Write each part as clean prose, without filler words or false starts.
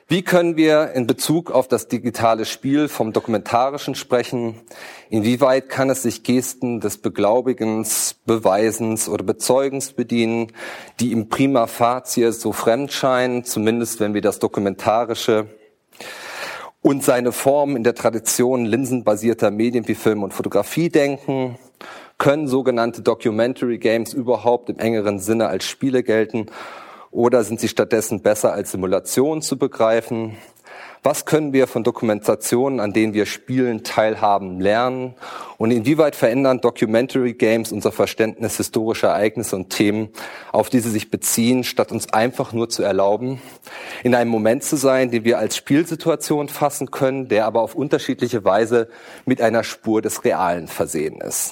Wie können wir in Bezug auf das digitale Spiel vom Dokumentarischen sprechen? Inwieweit kann es sich Gesten des Beglaubigens, Beweisens oder Bezeugens bedienen, die im prima facie so fremd scheinen, zumindest wenn wir das Dokumentarische und seine Form in der Tradition linsenbasierter Medien wie Film und Fotografie denken? Können sogenannte Documentary Games überhaupt im engeren Sinne als Spiele gelten? Oder sind sie stattdessen besser als Simulationen zu begreifen? Was können wir von Dokumentationen, an denen wir spielen, teilhaben, lernen? Und inwieweit verändern Documentary Games unser Verständnis historischer Ereignisse und Themen, auf die sie sich beziehen, statt uns einfach nur zu erlauben, in einem Moment zu sein, den wir als Spielsituation fassen können, der aber auf unterschiedliche Weise mit einer Spur des Realen versehen ist?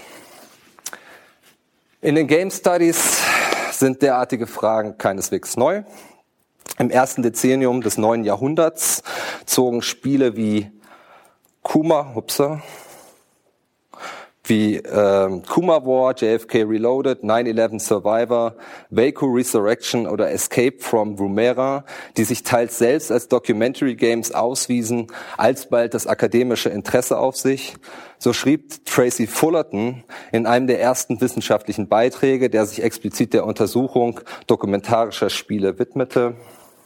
In den Game Studies sind derartige Fragen keineswegs neu. Im ersten Dezennium des 9. Jahrhunderts zogen Spiele wie Kuma War, JFK Reloaded, 9/11 Survivor, Waco Resurrection oder Escape from Woomera, die sich teils selbst als Documentary Games auswiesen, alsbald das akademische Interesse auf sich. So schrieb Tracy Fullerton in einem der ersten wissenschaftlichen Beiträge, der sich explizit der Untersuchung dokumentarischer Spiele widmete.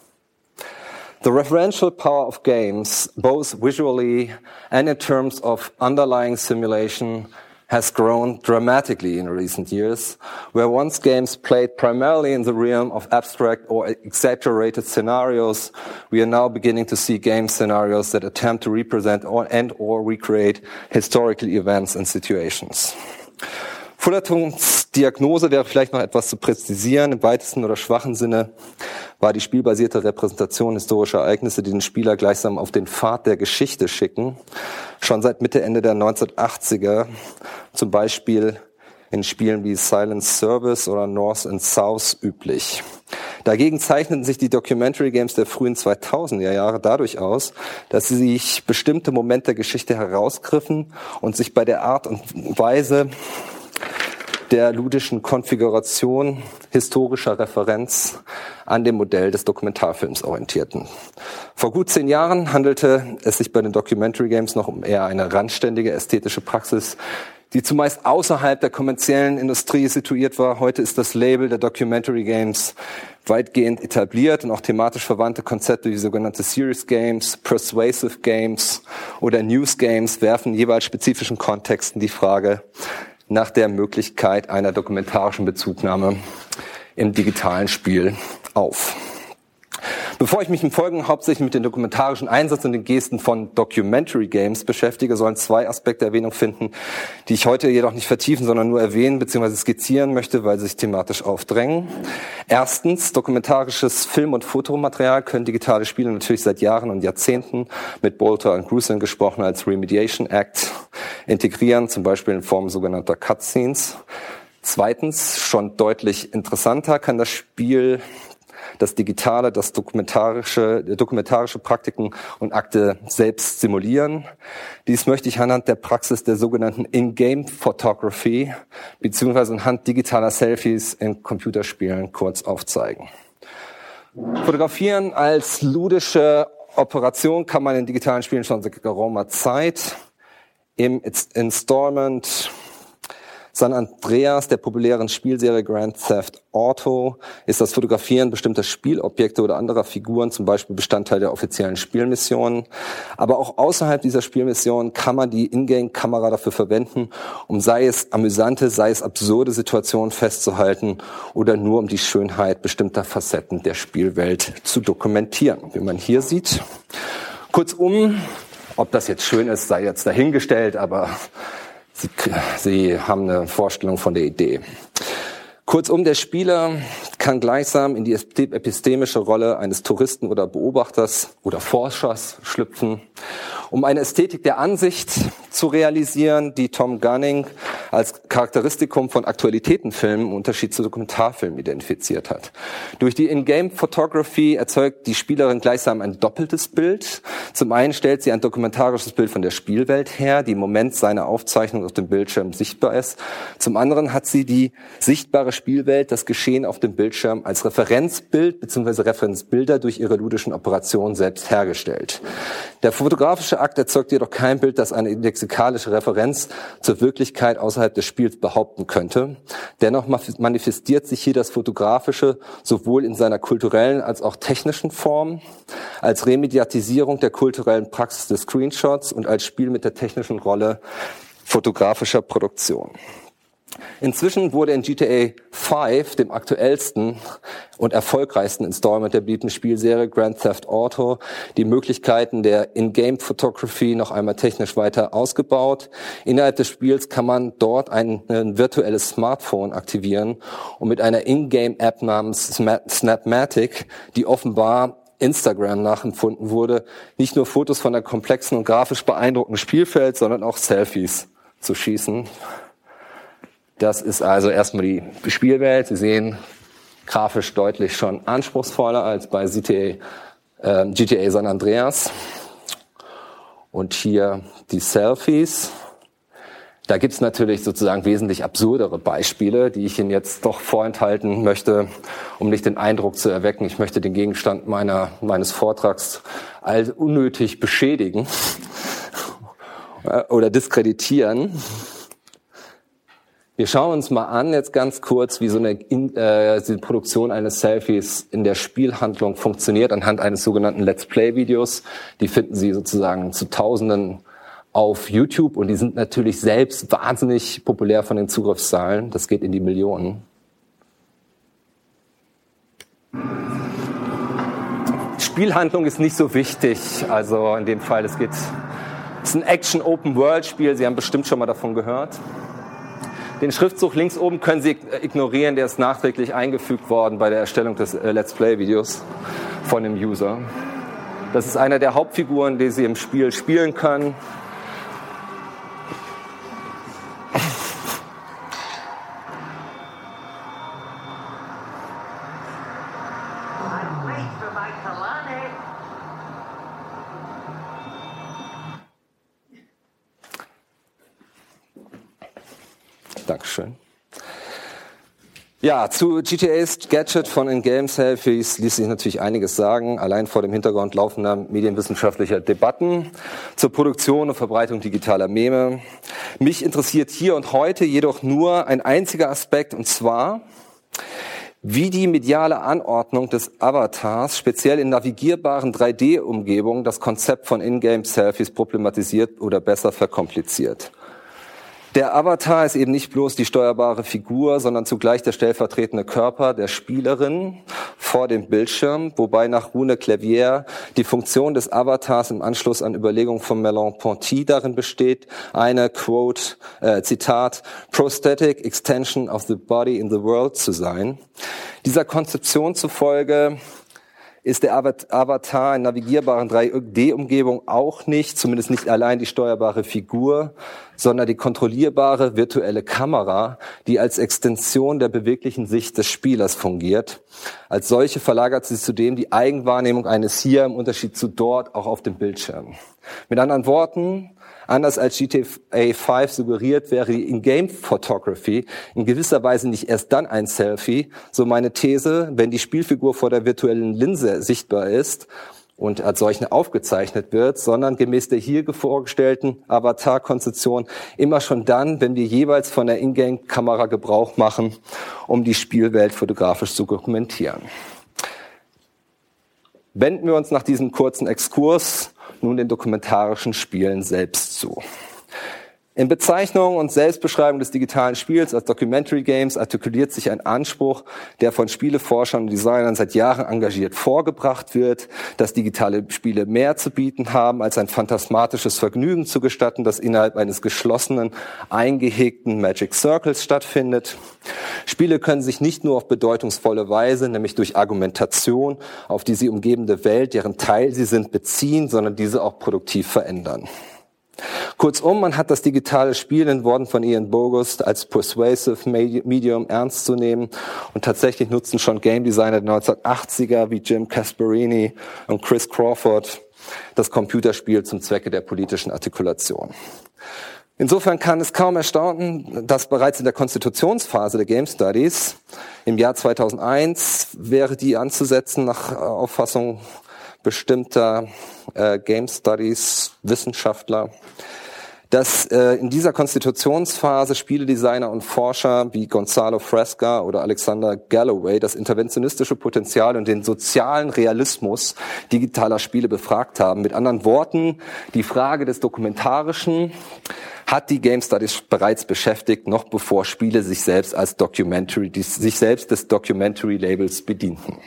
The referential power of games, both visually and in terms of underlying simulation, has grown dramatically in recent years, where once games played primarily in the realm of abstract or exaggerated scenarios, we are now beginning to see game scenarios that attempt to represent or recreate historical events and situations. Fullertons Diagnose wäre vielleicht noch etwas zu präzisieren. Im weitesten oder schwachen Sinne war die spielbasierte Repräsentation historischer Ereignisse, die den Spieler gleichsam auf den Pfad der Geschichte schicken, schon seit Mitte, Ende der 1980er, zum Beispiel in Spielen wie Silent Service oder North and South üblich. Dagegen zeichneten sich die Documentary Games der frühen 2000er Jahre dadurch aus, dass sie sich bestimmte Momente der Geschichte herausgriffen und sich bei der Art und Weise der ludischen Konfiguration historischer Referenz an dem Modell des Dokumentarfilms orientierten. Vor gut 10 Jahren handelte es sich bei den Documentary Games noch um eher eine randständige ästhetische Praxis, die zumeist außerhalb der kommerziellen Industrie situiert war. Heute ist das Label der Documentary Games weitgehend etabliert und auch thematisch verwandte Konzepte wie sogenannte Series Games, Persuasive Games oder News Games werfen jeweils spezifischen Kontexten die Frage nach der Möglichkeit einer dokumentarischen Bezugnahme im digitalen Spiel auf. Bevor ich mich im Folgenden hauptsächlich mit dem dokumentarischen Einsatz und den Gesten von Documentary Games beschäftige, sollen 2 Aspekte Erwähnung finden, die ich heute jedoch nicht vertiefen, sondern nur erwähnen bzw. skizzieren möchte, weil sie sich thematisch aufdrängen. Erstens, dokumentarisches Film- und Fotomaterial können digitale Spiele natürlich seit Jahren und Jahrzehnten, mit Bolter und Grusin gesprochen, als Remediation Act integrieren, zum Beispiel in Form sogenannter Cutscenes. Zweitens, schon deutlich interessanter, kann das Spiel das Digitale, das dokumentarische Praktiken und Akte selbst simulieren. Dies möchte ich anhand der Praxis der sogenannten In-Game Photography beziehungsweise anhand digitaler Selfies in Computerspielen kurz aufzeigen. Fotografieren als ludische Operation kann man in digitalen Spielen schon seit geraumer Zeit. Im Installment San Andreas, der populären Spielserie Grand Theft Auto, ist das Fotografieren bestimmter Spielobjekte oder anderer Figuren zum Beispiel Bestandteil der offiziellen Spielmissionen. Aber auch außerhalb dieser Spielmissionen kann man die Ingame-Kamera dafür verwenden, um sei es amüsante, sei es absurde Situationen festzuhalten oder nur um die Schönheit bestimmter Facetten der Spielwelt zu dokumentieren. Wie man hier sieht. Kurzum, ob das jetzt schön ist, sei jetzt dahingestellt, aber Sie haben eine Vorstellung von der Idee. Kurzum, der Spieler kann gleichsam in die epistemische Rolle eines Touristen oder Beobachters oder Forschers schlüpfen, um eine Ästhetik der Ansicht zu realisieren, die Tom Gunning als Charakteristikum von Aktualitätenfilmen im Unterschied zu Dokumentarfilmen identifiziert hat. Durch die In-Game-Photography erzeugt die Spielerin gleichsam ein doppeltes Bild. Zum einen stellt sie ein dokumentarisches Bild von der Spielwelt her, die im Moment seiner Aufzeichnung auf dem Bildschirm sichtbar ist. Zum anderen hat sie die sichtbare Spielwelt, das Geschehen auf dem Bildschirm als Referenzbild bzw. Referenzbilder durch ihre ludischen Operationen selbst hergestellt. Der fotografische Akt erzeugt jedoch kein Bild, das eine lexikalische Referenz zur Wirklichkeit außerhalb des Spiels behaupten könnte. Dennoch manifestiert sich hier das Fotografische sowohl in seiner kulturellen als auch technischen Form, als Remediatisierung der kulturellen Praxis des Screenshots und als Spiel mit der technischen Rolle fotografischer Produktion. Inzwischen wurde in GTA 5, dem aktuellsten und erfolgreichsten Installment der beliebten Spielserie Grand Theft Auto, die Möglichkeiten der In-Game-Photography noch einmal technisch weiter ausgebaut. Innerhalb des Spiels kann man dort ein virtuelles Smartphone aktivieren und mit einer In-Game-App namens Snapmatic, die offenbar Instagram nachempfunden wurde, nicht nur Fotos von einem komplexen und grafisch beeindruckenden Spielfeld, sondern auch Selfies zu schießen. Das ist also erstmal die Spielwelt. Sie sehen grafisch deutlich schon anspruchsvoller als bei GTA San Andreas. Und hier die Selfies. Da gibt's natürlich sozusagen wesentlich absurdere Beispiele, die ich Ihnen jetzt doch vorenthalten möchte, um nicht den Eindruck zu erwecken, ich möchte den Gegenstand meines Vortrags als unnötig beschädigen oder diskreditieren. Wir schauen uns mal an, jetzt ganz kurz, wie so die Produktion eines Selfies in der Spielhandlung funktioniert, anhand eines sogenannten Let's Play-Videos. Die finden Sie sozusagen zu Tausenden auf YouTube und die sind natürlich selbst wahnsinnig populär von den Zugriffszahlen. Das geht in die Millionen. Spielhandlung ist nicht so wichtig, also in dem Fall, es ist ein Action-Open-World-Spiel, Sie haben bestimmt schon mal davon gehört. Den Schriftzug links oben können Sie ignorieren, der ist nachträglich eingefügt worden bei der Erstellung des Let's Play-Videos von dem User. Das ist einer der Hauptfiguren, die Sie im Spiel spielen können. Dankeschön. Ja, zu GTA's Gadget von In-Game-Selfies ließ sich natürlich einiges sagen, allein vor dem Hintergrund laufender medienwissenschaftlicher Debatten zur Produktion und Verbreitung digitaler Meme. Mich interessiert hier und heute jedoch nur ein einziger Aspekt, und zwar, wie die mediale Anordnung des Avatars, speziell in navigierbaren 3D-Umgebungen, das Konzept von In-Game-Selfies problematisiert oder besser verkompliziert. Der Avatar ist eben nicht bloß die steuerbare Figur, sondern zugleich der stellvertretende Körper der Spielerin vor dem Bildschirm, wobei nach Rune Clavier die Funktion des Avatars im Anschluss an Überlegungen von Merleau-Ponty darin besteht, eine, Quote, Zitat, prosthetic extension of the body in the world zu sein. Dieser Konzeption zufolge ist der Avatar in navigierbaren 3D-Umgebungen auch nicht, zumindest nicht allein die steuerbare Figur, sondern die kontrollierbare virtuelle Kamera, die als Extension der beweglichen Sicht des Spielers fungiert. Als solche verlagert sie zudem die Eigenwahrnehmung eines hier im Unterschied zu dort auch auf dem Bildschirm. Mit anderen Worten, anders als GTA 5 suggeriert, wäre die In-Game-Photography in gewisser Weise nicht erst dann ein Selfie, so meine These, wenn die Spielfigur vor der virtuellen Linse sichtbar ist und als solche aufgezeichnet wird, sondern gemäß der hier vorgestellten Avatar-Konzeption immer schon dann, wenn wir jeweils von der In-Game-Kamera Gebrauch machen, um die Spielwelt fotografisch zu dokumentieren. Wenden wir uns nach diesem kurzen Exkurs nun den dokumentarischen Spielen selbst zu. In Bezeichnung und Selbstbeschreibung des digitalen Spiels als Documentary Games artikuliert sich ein Anspruch, der von Spieleforschern und Designern seit Jahren engagiert vorgebracht wird, dass digitale Spiele mehr zu bieten haben, als ein phantasmatisches Vergnügen zu gestatten, das innerhalb eines geschlossenen, eingehegten Magic Circles stattfindet. Spiele können sich nicht nur auf bedeutungsvolle Weise, nämlich durch Argumentation, auf die sie umgebende Welt, deren Teil sie sind, beziehen, sondern diese auch produktiv verändern. Kurzum, man hat das digitale Spiel in Worten von Ian Bogost als persuasive medium ernst zu nehmen und tatsächlich nutzen schon Game Designer der 1980er wie Jim Casparini und Chris Crawford das Computerspiel zum Zwecke der politischen Artikulation. Insofern kann es kaum erstaunen, dass bereits in der Konstitutionsphase der Game Studies im Jahr 2001 wäre die anzusetzen nach Auffassung bestimmter Game Studies Wissenschaftler, dass in dieser Konstitutionsphase Spieledesigner und Forscher wie Gonzalo Fresca oder Alexander Galloway das interventionistische Potenzial und den sozialen Realismus digitaler Spiele befragt haben. Mit anderen Worten, die Frage des Dokumentarischen hat die Game Studies bereits beschäftigt, noch bevor Spiele sich selbst des Documentary-Labels bedienten.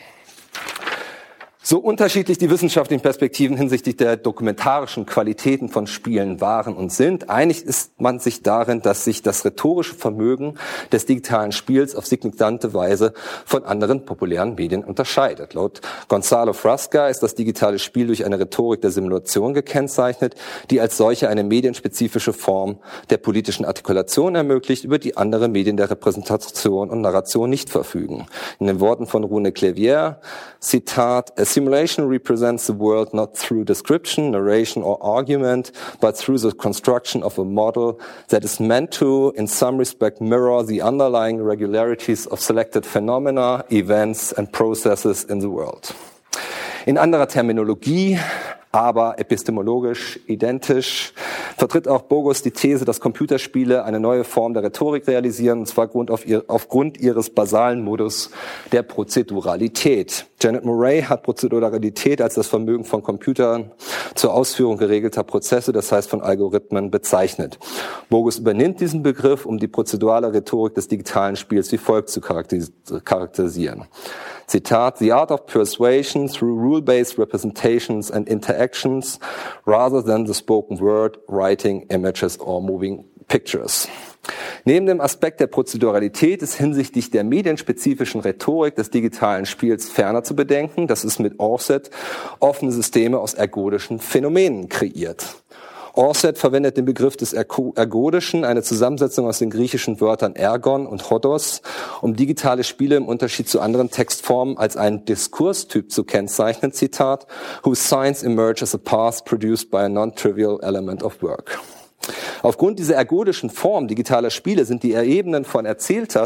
So unterschiedlich die wissenschaftlichen Perspektiven hinsichtlich der dokumentarischen Qualitäten von Spielen waren und sind, einig ist man sich darin, dass sich das rhetorische Vermögen des digitalen Spiels auf signifikante Weise von anderen populären Medien unterscheidet. Laut Gonzalo Fresca ist das digitale Spiel durch eine Rhetorik der Simulation gekennzeichnet, die als solche eine medienspezifische Form der politischen Artikulation ermöglicht, über die andere Medien der Repräsentation und Narration nicht verfügen. In den Worten von Rune Clavier, Zitat, "A simulation represents the world not through description, narration or argument, but through the construction of a model that is meant to, in some respect, mirror the underlying regularities of selected phenomena, events and processes in the world." In anderer Terminologie, aber epistemologisch identisch, vertritt auch Bogost die These, dass Computerspiele eine neue Form der Rhetorik realisieren, und zwar aufgrund ihres basalen Modus der Prozeduralität. Janet Murray hat Prozeduralität als das Vermögen von Computern zur Ausführung geregelter Prozesse, das heißt von Algorithmen, bezeichnet. Bogost übernimmt diesen Begriff, um die prozedurale Rhetorik des digitalen Spiels wie folgt zu charakterisieren. Zitat, "The art of persuasion through rule-based representations and interactions rather than the spoken word, writing, images or moving pictures." Neben dem Aspekt der Prozeduralität ist hinsichtlich der medienspezifischen Rhetorik des digitalen Spiels ferner zu bedenken, dass es mit Orsett offene Systeme aus ergodischen Phänomenen kreiert. Orsett verwendet den Begriff des Ergodischen, eine Zusammensetzung aus den griechischen Wörtern Ergon und Hodos, um digitale Spiele im Unterschied zu anderen Textformen als einen Diskurstyp zu kennzeichnen, Zitat, "whose signs emerge as a path produced by a non-trivial element of work." Aufgrund dieser ergodischen Form digitaler Spiele sind die Ebenen von erzählter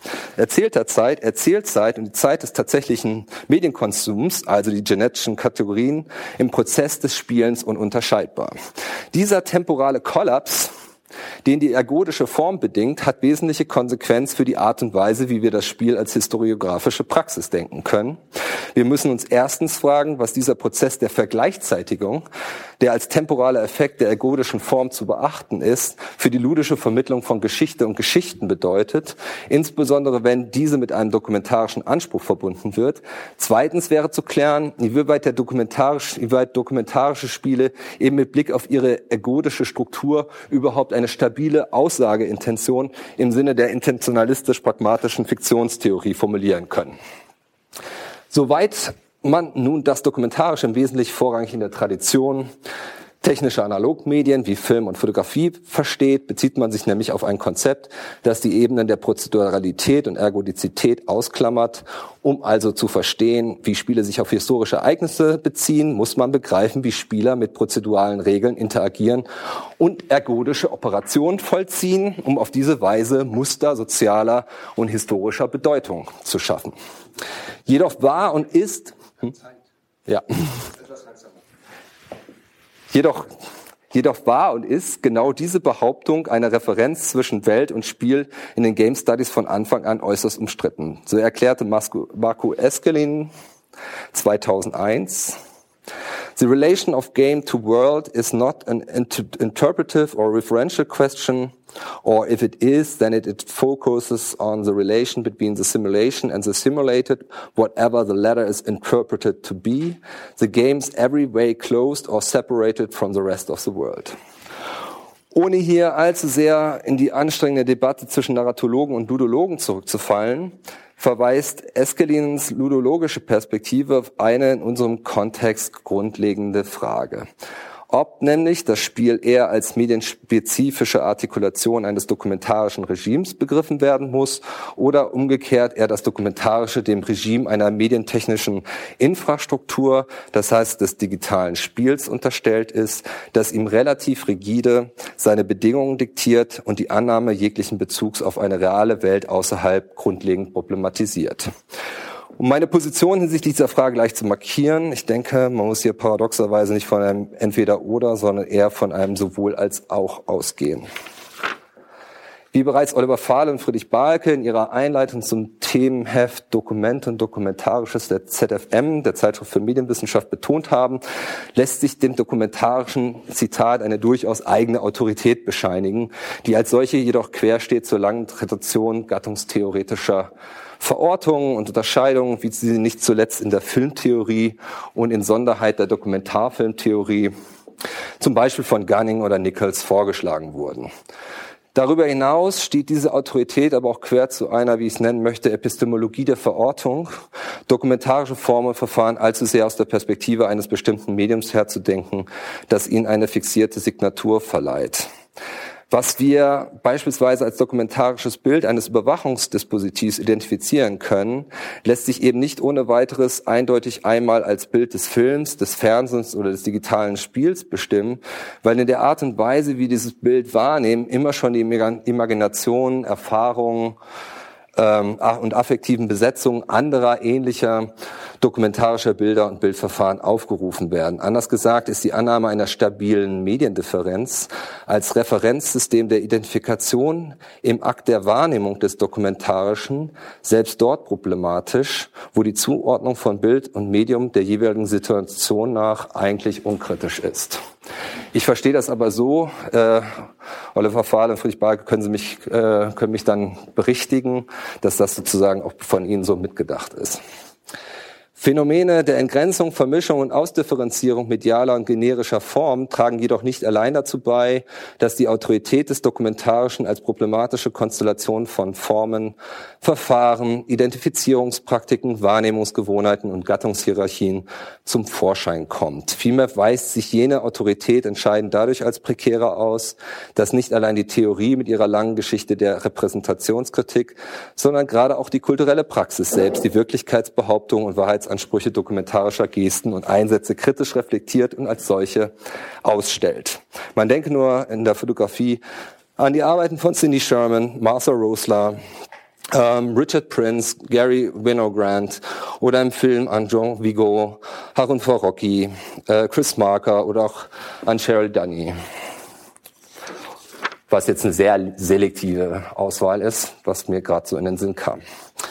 Zeit, Erzählzeit und die Zeit des tatsächlichen Medienkonsums, also die genetischen Kategorien, im Prozess des Spielens ununterscheidbar. Dieser temporale Kollaps, den die ergodische Form bedingt, hat wesentliche Konsequenz für die Art und Weise, wie wir das Spiel als historiografische Praxis denken können. Wir müssen uns erstens fragen, was dieser Prozess der Vergleichzeitigung, der als temporaler Effekt der ergodischen Form zu beachten ist, für die ludische Vermittlung von Geschichte und Geschichten bedeutet, insbesondere wenn diese mit einem dokumentarischen Anspruch verbunden wird. Zweitens wäre zu klären, inwieweit dokumentarische Spiele eben mit Blick auf ihre ergodische Struktur überhaupt eine stabile Aussageintention im Sinne der intentionalistisch-pragmatischen Fiktionstheorie formulieren können. Soweit man nun das Dokumentarische im Wesentlichen vorrangig in der Tradition technischer Analogmedien wie Film und Fotografie versteht, bezieht man sich nämlich auf ein Konzept, das die Ebenen der Prozeduralität und Ergodizität ausklammert. Um also zu verstehen, wie Spiele sich auf historische Ereignisse beziehen, muss man begreifen, wie Spieler mit prozeduralen Regeln interagieren und ergodische Operationen vollziehen, um auf diese Weise Muster sozialer und historischer Bedeutung zu schaffen. Jedoch war und ist Jedoch war und ist genau diese Behauptung einer Referenz zwischen Welt und Spiel in den Game Studies von Anfang an äußerst umstritten. So erklärte Marco Eskelin 2001, "The relation of game to world is not an interpretive or referential question, or if it is, then it focuses on the relation between the simulation and the simulated, whatever the latter is interpreted to be. The game's every way closed or separated from the rest of the world." Ohne hier allzu sehr in die anstrengende Debatte zwischen Narratologen und Ludologen zurückzufallen, verweist Eskelins ludologische Perspektive auf eine in unserem Kontext grundlegende Frage. ob nämlich das Spiel eher als medienspezifische Artikulation eines dokumentarischen Regimes begriffen werden muss oder umgekehrt eher das Dokumentarische dem Regime einer medientechnischen Infrastruktur, das heißt des digitalen Spiels, unterstellt ist, das ihm relativ rigide seine Bedingungen diktiert und die Annahme jeglichen Bezugs auf eine reale Welt außerhalb grundlegend problematisiert. Um meine Position hinsichtlich dieser Frage gleich zu markieren, ich denke, man muss hier paradoxerweise nicht von einem Entweder-Oder, sondern eher von einem Sowohl als auch ausgehen. Wie bereits Oliver Fahle und Friedrich Bahlke in ihrer Einleitung zum Themenheft Dokumente und Dokumentarisches der ZFM, der Zeitschrift für Medienwissenschaft, betont haben, lässt sich dem dokumentarischen Zitat eine durchaus eigene Autorität bescheinigen, die als solche jedoch quer steht zur langen Tradition gattungstheoretischer Verortungen und Unterscheidungen, wie sie nicht zuletzt in der Filmtheorie und in Sonderheit der Dokumentarfilmtheorie, zum Beispiel von Gunning oder Nichols, vorgeschlagen wurden. Darüber hinaus steht diese Autorität aber auch quer zu einer, wie ich es nennen möchte, Epistemologie der Verortung, dokumentarische Formen und Verfahren allzu sehr aus der Perspektive eines bestimmten Mediums herzudenken, das ihnen eine fixierte Signatur verleiht. Was wir beispielsweise als dokumentarisches Bild eines Überwachungsdispositivs identifizieren können, lässt sich eben nicht ohne weiteres eindeutig einmal als Bild des Films, des Fernsehens oder des digitalen Spiels bestimmen, weil in der Art und Weise, wie dieses Bild wahrnehmen, immer schon die Imagination, Erfahrungen und affektiven Besetzungen anderer ähnlicher dokumentarischer Bilder und Bildverfahren aufgerufen werden. Anders gesagt ist die Annahme einer stabilen Mediendifferenz als Referenzsystem der Identifikation im Akt der Wahrnehmung des Dokumentarischen selbst dort problematisch, wo die Zuordnung von Bild und Medium der jeweiligen Situation nach eigentlich unkritisch ist. Ich verstehe das aber so, Oliver Fahle und Friedrich Bahlke können mich dann berichtigen, dass das sozusagen auch von Ihnen so mitgedacht ist. Phänomene der Entgrenzung, Vermischung und Ausdifferenzierung medialer und generischer Formen tragen jedoch nicht allein dazu bei, dass die Autorität des Dokumentarischen als problematische Konstellation von Formen, Verfahren, Identifizierungspraktiken, Wahrnehmungsgewohnheiten und Gattungshierarchien zum Vorschein kommt. Vielmehr weist sich jene Autorität entscheidend dadurch als prekärer aus, dass nicht allein die Theorie mit ihrer langen Geschichte der Repräsentationskritik, sondern gerade auch die kulturelle Praxis selbst, die Wirklichkeitsbehauptung und Wahrheitsansprüche dokumentarischer Gesten und Einsätze kritisch reflektiert und als solche ausstellt. Man denke nur in der Fotografie an die Arbeiten von Cindy Sherman, Martha Rosler, Richard Prince, Gary Winogrand oder im Film an Jean Vigo, Harun Farocki, Chris Marker oder auch an Cheryl Dunny. Was jetzt eine sehr selektive Auswahl ist, was mir gerade so in den Sinn kam.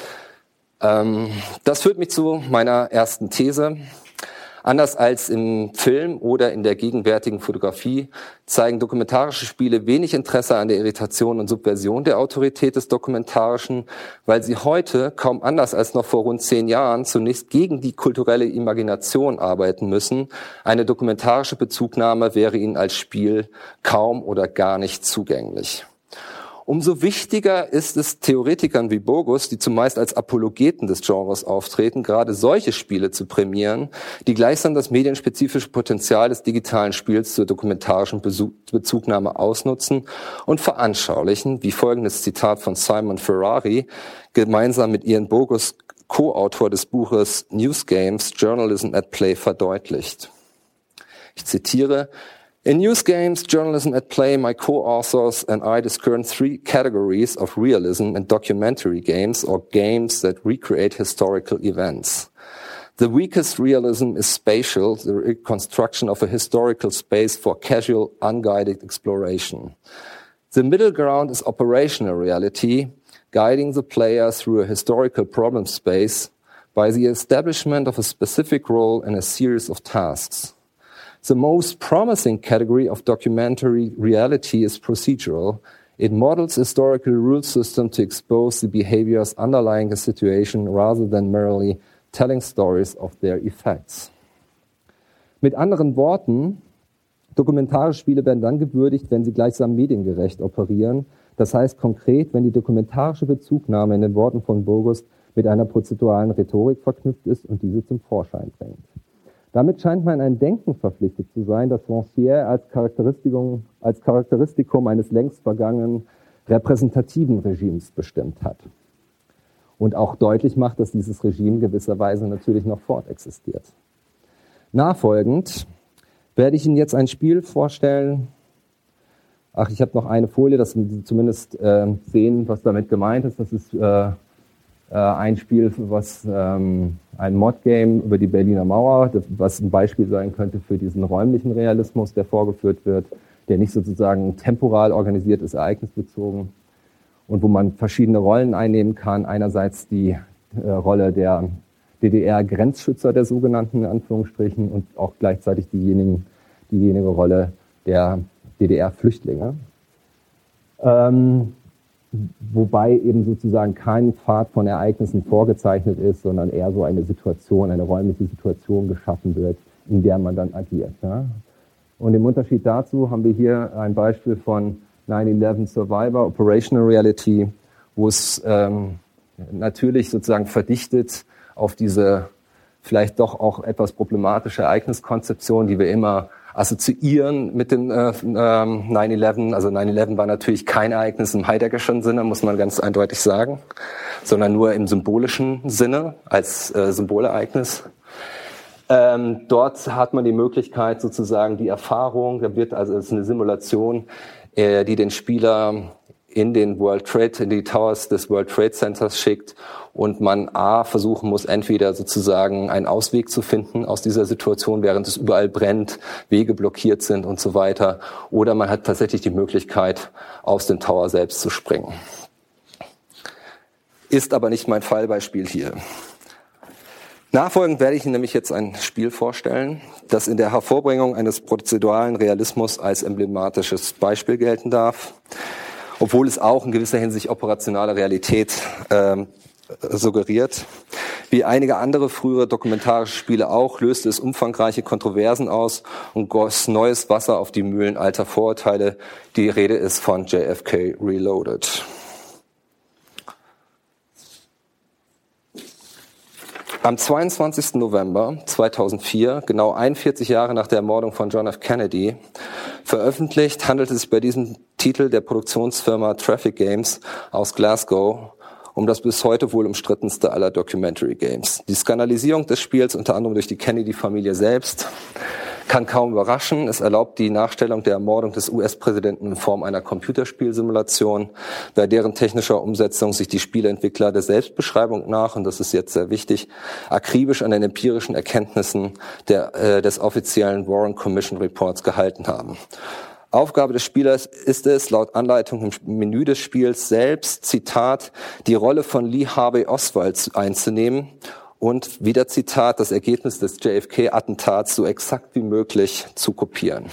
Das führt mich zu meiner ersten These. Anders als im Film oder in der gegenwärtigen Fotografie zeigen dokumentarische Spiele wenig Interesse an der Irritation und Subversion der Autorität des Dokumentarischen, weil sie heute, kaum anders als noch vor rund 10 Jahren, zunächst gegen die kulturelle Imagination arbeiten müssen. Eine dokumentarische Bezugnahme wäre ihnen als Spiel kaum oder gar nicht zugänglich. Umso wichtiger ist es Theoretikern wie Bogus, die zumeist als Apologeten des Genres auftreten, gerade solche Spiele zu prämieren, die gleichsam das medienspezifische Potenzial des digitalen Spiels zur dokumentarischen Bezugnahme ausnutzen und veranschaulichen, wie folgendes Zitat von Simon Ferrari, gemeinsam mit Ian Bogus, Co-Autor des Buches News Games, Journalism at Play, verdeutlicht. Ich zitiere: In News Games, Journalism at Play, my co-authors and I discern 3 categories of realism and documentary games, or games that recreate historical events. The weakest realism is spatial, the reconstruction of a historical space for casual, unguided exploration. The middle ground is operational reality, guiding the player through a historical problem space by the establishment of a specific role and a series of tasks. The most promising category of documentary reality is procedural. It models a historical rule system to expose the behaviors underlying a situation rather than merely telling stories of their effects. Mit anderen Worten, dokumentarische Spiele werden dann gewürdigt, wenn sie gleichsam mediengerecht operieren. Das heißt konkret, wenn die dokumentarische Bezugnahme in den Worten von Bogus mit einer prozeduralen Rhetorik verknüpft ist und diese zum Vorschein bringt. Damit scheint man ein Denken verpflichtet zu sein, das Rancière als Charakteristikum eines längst vergangenen repräsentativen Regimes bestimmt hat. Und auch deutlich macht, dass dieses Regime gewisserweise natürlich noch fortexistiert. Nachfolgend werde ich Ihnen jetzt ein Spiel vorstellen. Ich habe noch eine Folie, dass Sie zumindest sehen, was damit gemeint ist. Das ist ein Spiel, was ein Mod-Game über die Berliner Mauer, was ein Beispiel sein könnte für diesen räumlichen Realismus, der vorgeführt wird, der nicht sozusagen temporal organisiert ist, ereignisbezogen, und wo man verschiedene Rollen einnehmen kann. Einerseits die Rolle der DDR-Grenzschützer, der sogenannten, in Anführungsstrichen, und auch gleichzeitig diejenige Rolle der DDR-Flüchtlinge. Wobei eben sozusagen kein Pfad von Ereignissen vorgezeichnet ist, sondern eher so eine Situation, eine räumliche Situation geschaffen wird, in der man dann agiert. Ja? Und im Unterschied dazu haben wir hier ein Beispiel von 9/11 Survivor, Operational Reality, wo es natürlich sozusagen verdichtet auf diese vielleicht doch auch etwas problematische Ereigniskonzeption, die wir immer assoziieren mit dem 9/11. Also 9/11 war natürlich kein Ereignis im Heideggerschen Sinne, muss man ganz eindeutig sagen, sondern nur im symbolischen Sinne als Symbolereignis. Dort hat man die Möglichkeit sozusagen die Erfahrung, es ist eine Simulation, die den Spieler in die Towers des World Trade Centers schickt und man versuchen muss, entweder sozusagen einen Ausweg zu finden aus dieser Situation, während es überall brennt, Wege blockiert sind und so weiter, oder man hat tatsächlich die Möglichkeit, aus dem Tower selbst zu springen. Ist aber nicht mein Fallbeispiel hier. Nachfolgend werde ich Ihnen nämlich jetzt ein Spiel vorstellen, das in der Hervorbringung eines prozeduralen Realismus als emblematisches Beispiel gelten darf, obwohl es auch in gewisser Hinsicht operationale Realität suggeriert. Wie einige andere frühere dokumentarische Spiele auch, löste es umfangreiche Kontroversen aus und goss neues Wasser auf die Mühlen alter Vorurteile. Die Rede ist von JFK Reloaded. Am 22. November 2004, genau 41 Jahre nach der Ermordung von John F. Kennedy, veröffentlicht, handelt es sich bei diesem Titel der Produktionsfirma Traffic Games aus Glasgow um das bis heute wohl umstrittenste aller Documentary Games. Die Skandalisierung des Spiels, unter anderem durch die Kennedy-Familie selbst, kann kaum überraschen. Es erlaubt die Nachstellung der Ermordung des US-Präsidenten in Form einer Computerspielsimulation, bei deren technischer Umsetzung sich die Spieleentwickler der Selbstbeschreibung nach, und das ist jetzt sehr wichtig, akribisch an den empirischen Erkenntnissen des offiziellen Warren Commission Reports gehalten haben. Aufgabe des Spielers ist es, laut Anleitung im Menü des Spiels selbst, Zitat, die Rolle von Lee Harvey Oswald einzunehmen und, wieder Zitat, das Ergebnis des JFK-Attentats so exakt wie möglich zu kopieren.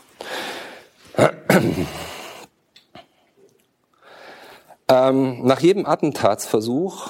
Nach jedem Attentatsversuch,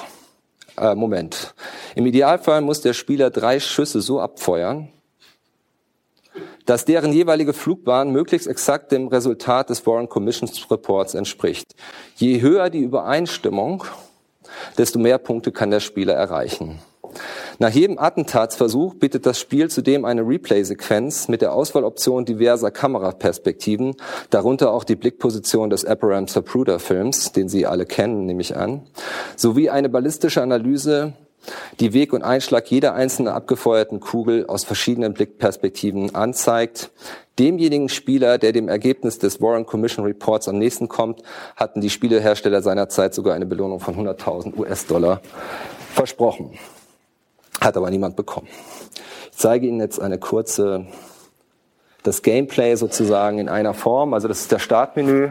im Idealfall muss der Spieler 3 Schüsse so abfeuern, dass deren jeweilige Flugbahn möglichst exakt dem Resultat des Warren Commission Reports entspricht. Je höher die Übereinstimmung, desto mehr Punkte kann der Spieler erreichen. Nach jedem Attentatsversuch bietet das Spiel zudem eine Replay-Sequenz mit der Auswahloption diverser Kameraperspektiven, darunter auch die Blickposition des Abraham Zapruder-Films, den Sie alle kennen, nehme ich an, sowie eine ballistische Analyse, die Weg und Einschlag jeder einzelnen abgefeuerten Kugel aus verschiedenen Blickperspektiven anzeigt. Demjenigen Spieler, der dem Ergebnis des Warren Commission Reports am nächsten kommt, hatten die Spielehersteller seinerzeit sogar eine Belohnung von 100.000 US-Dollar versprochen. Hat aber niemand bekommen. Ich zeige Ihnen jetzt das Gameplay sozusagen in einer Form. Also das ist das Startmenü.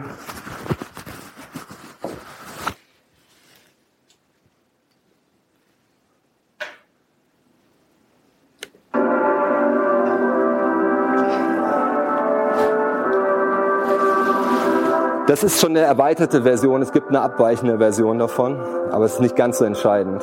Das ist schon eine erweiterte Version, es gibt eine abweichende Version davon, aber es ist nicht ganz so entscheidend.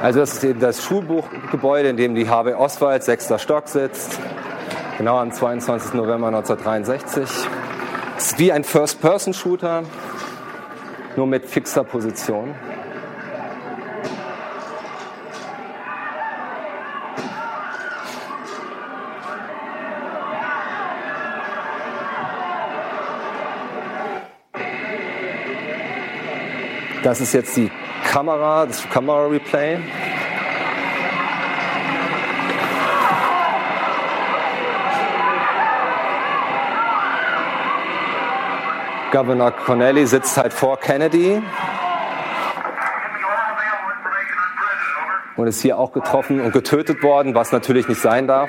Also das ist eben das Schulbuchgebäude, in dem die Harvey Oswald, 6. Stock, sitzt. Genau am 22. November 1963. Es ist wie ein First-Person-Shooter, nur mit fixer Position. Das ist jetzt die Kamera, das Kamera-Replay. Governor Connally sitzt halt vor Kennedy und ist hier auch getroffen und getötet worden, was natürlich nicht sein darf.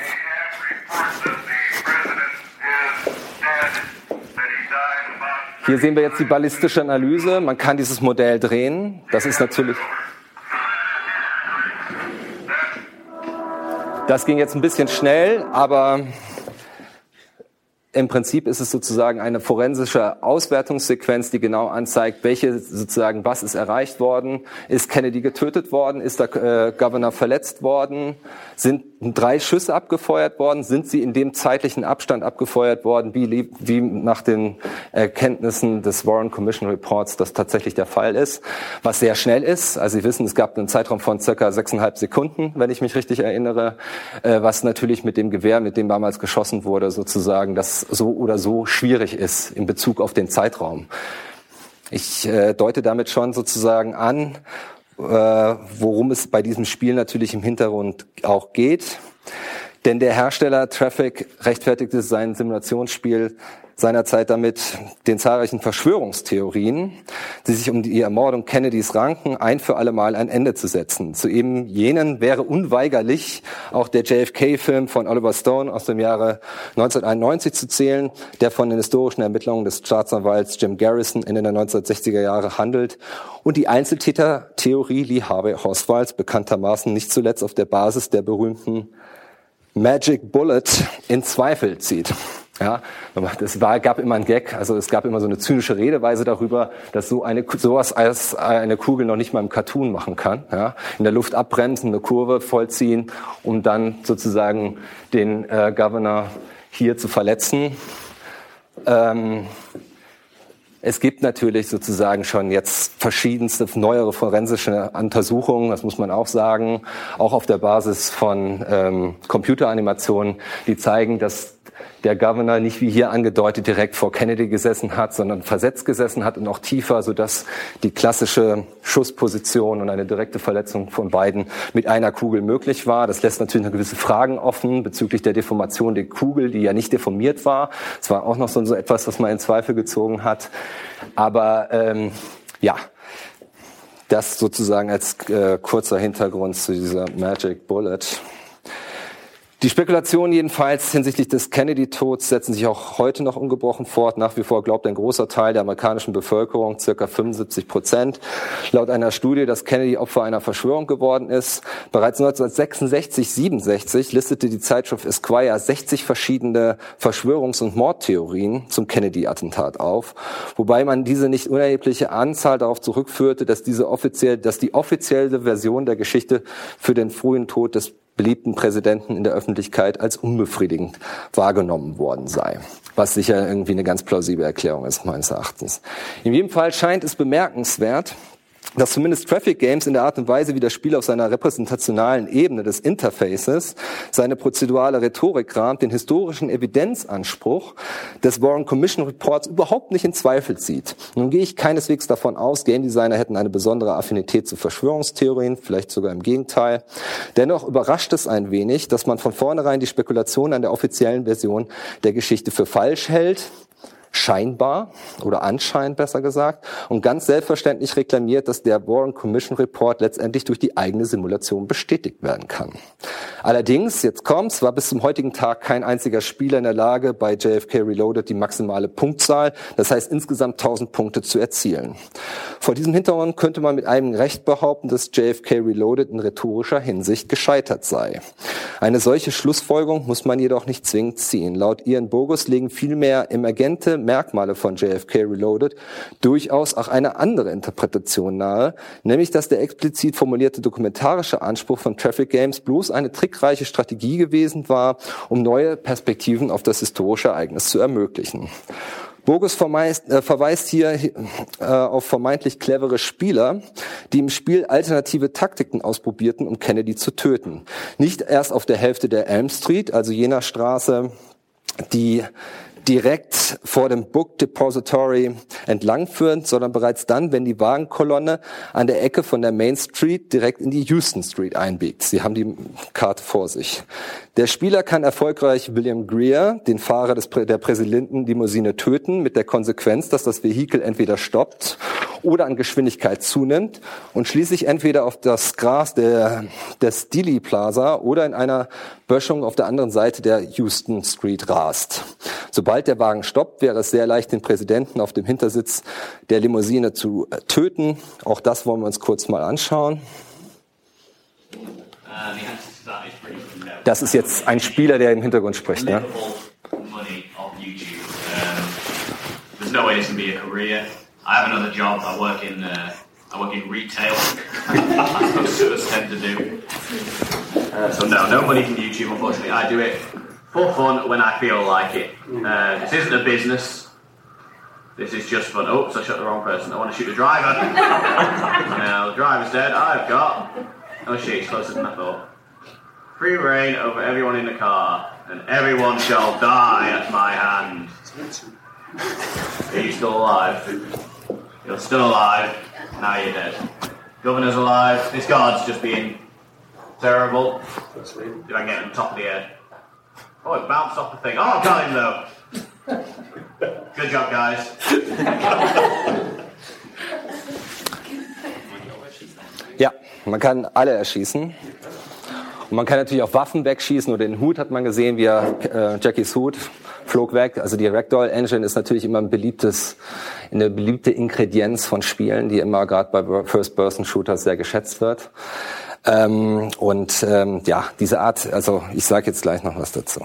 Hier sehen wir jetzt die ballistische Analyse. Man kann dieses Modell drehen. Das ist natürlich... Das ging jetzt ein bisschen schnell, aber im Prinzip ist es sozusagen eine forensische Auswertungssequenz, die genau anzeigt, was ist erreicht worden, ist Kennedy getötet worden, ist der Governor verletzt worden, sind 3 Schüsse abgefeuert worden, sind sie in dem zeitlichen Abstand abgefeuert worden, wie nach den Erkenntnissen des Warren Commission Reports das tatsächlich der Fall ist, was sehr schnell ist. Also Sie wissen, es gab einen Zeitraum von circa 6,5 Sekunden, wenn ich mich richtig erinnere, was natürlich mit dem Gewehr, mit dem damals geschossen wurde, sozusagen das so oder so schwierig ist in Bezug auf den Zeitraum. Ich deute damit schon sozusagen an, worum es bei diesem Spiel natürlich im Hintergrund auch geht. Denn der Hersteller Traffic rechtfertigte sein Simulationsspiel seinerzeit damit, den zahlreichen Verschwörungstheorien, die sich um die Ermordung Kennedys ranken, ein für alle Mal ein Ende zu setzen. Zu eben jenen wäre unweigerlich auch der JFK-Film von Oliver Stone aus dem Jahre 1991 zu zählen, der von den historischen Ermittlungen des Staatsanwalts Jim Garrison Ende der 1960er Jahre handelt und die Einzeltäter-Theorie Lee Harvey Oswalds bekanntermaßen nicht zuletzt auf der Basis der berühmten Magic Bullet in Zweifel zieht. Ja, gab immer einen Gag, also es gab immer so eine zynische Redeweise darüber, dass sowas als eine Kugel noch nicht mal im Cartoon machen kann. Ja, in der Luft abbremsen, eine Kurve vollziehen, um dann sozusagen den Governor hier zu verletzen. Es gibt natürlich sozusagen schon jetzt verschiedenste neuere forensische Untersuchungen, das muss man auch sagen, auch auf der Basis von Computeranimationen, die zeigen, dass der Governor nicht wie hier angedeutet direkt vor Kennedy gesessen hat, sondern versetzt gesessen hat und auch tiefer, sodass die klassische Schussposition und eine direkte Verletzung von beiden mit einer Kugel möglich war. Das lässt natürlich noch gewisse Fragen offen bezüglich der Deformation der Kugel, die ja nicht deformiert war. Das war auch noch so etwas, was man in Zweifel gezogen hat. Aber das sozusagen als kurzer Hintergrund zu dieser Magic Bullet. Die Spekulationen jedenfalls hinsichtlich des Kennedy-Tods setzen sich auch heute noch ungebrochen fort. Nach wie vor glaubt ein großer Teil der amerikanischen Bevölkerung, circa 75%, laut einer Studie, dass Kennedy Opfer einer Verschwörung geworden ist. Bereits 1966/67 listete die Zeitschrift Esquire 60 verschiedene Verschwörungs- und Mordtheorien zum Kennedy-Attentat auf, wobei man diese nicht unerhebliche Anzahl darauf zurückführte, dass die offizielle Version der Geschichte für den frühen Tod des beliebten Präsidenten in der Öffentlichkeit als unbefriedigend wahrgenommen worden sei. Was sicher irgendwie eine ganz plausible Erklärung ist, meines Erachtens. In jedem Fall scheint es bemerkenswert, dass zumindest Traffic Games in der Art und Weise, wie das Spiel auf seiner repräsentationalen Ebene des Interfaces seine prozedurale Rhetorik rahmt, den historischen Evidenzanspruch des Warren Commission Reports überhaupt nicht in Zweifel zieht. Nun gehe ich keineswegs davon aus, Game Designer hätten eine besondere Affinität zu Verschwörungstheorien, vielleicht sogar im Gegenteil. Dennoch überrascht es ein wenig, dass man von vornherein die Spekulation an der offiziellen Version der Geschichte für falsch hält, scheinbar oder anscheinend besser gesagt, und ganz selbstverständlich reklamiert, dass der Warren Commission Report letztendlich durch die eigene Simulation bestätigt werden kann. Allerdings, jetzt kommt's, war bis zum heutigen Tag kein einziger Spieler in der Lage, bei JFK Reloaded die maximale Punktzahl, das heißt insgesamt 1000 Punkte zu erzielen. Vor diesem Hintergrund könnte man mit einem Recht behaupten, dass JFK Reloaded in rhetorischer Hinsicht gescheitert sei. Eine solche Schlussfolgerung muss man jedoch nicht zwingend ziehen. Laut Ian Bogus legen vielmehr emergente Merkmale von JFK Reloaded durchaus auch eine andere Interpretation nahe, nämlich dass der explizit formulierte dokumentarische Anspruch von Traffic Games bloß eine trickreiche Strategie gewesen war, um neue Perspektiven auf das historische Ereignis zu ermöglichen. Bogus verweist hier auf vermeintlich clevere Spieler, die im Spiel alternative Taktiken ausprobierten, um Kennedy zu töten. Nicht erst auf der Hälfte der Elm Street, also jener Straße, die direkt vor dem Book Depository entlangführend, sondern bereits dann, wenn die Wagenkolonne an der Ecke von der Main Street direkt in die Houston Street einbiegt. Sie haben die Karte vor sich. Der Spieler kann erfolgreich William Greer, den Fahrer der Präsidentenlimousine, töten, mit der Konsequenz, dass das Vehikel entweder stoppt oder an Geschwindigkeit zunimmt und schließlich entweder auf das Gras des Dealey Plaza oder in einer Böschung auf der anderen Seite der Houston Street rast. Sobald der Wagen stoppt, wäre es sehr leicht, den Präsidenten auf dem Hintersitz der Limousine zu töten. Auch das wollen wir uns kurz mal anschauen. Das ist jetzt ein Spieler, der im Hintergrund spricht. Ne? There's no way this can be a career. I have another job. I work in retail. That's what I tend to do. So no money from YouTube, unfortunately. I do it for fun when I feel like it. This isn't a business. This is just fun. Oops, I shot the wrong person. I want to shoot the driver. Now the driver's dead. I've got... Oh shit, he's closer than I thought. Free reign over everyone in the car, and everyone shall die at my hand. Are you still alive? You're still alive. Now you're dead. Governor's alive. This guard's just being terrible. Did I get him top of the head? Oh, it bounced off the thing. Oh, I got him though. Good job, guys. Ja, man kann alle erschießen. Und man kann natürlich auch Waffen wegschießen oder den Hut hat man gesehen, wie Jackies Hut flog weg. Also die Ragdoll Engine ist natürlich immer eine beliebte Ingredienz von Spielen, die immer gerade bei First-Person-Shooters sehr geschätzt wird. Ja, diese Art, also ich sage jetzt gleich noch was dazu.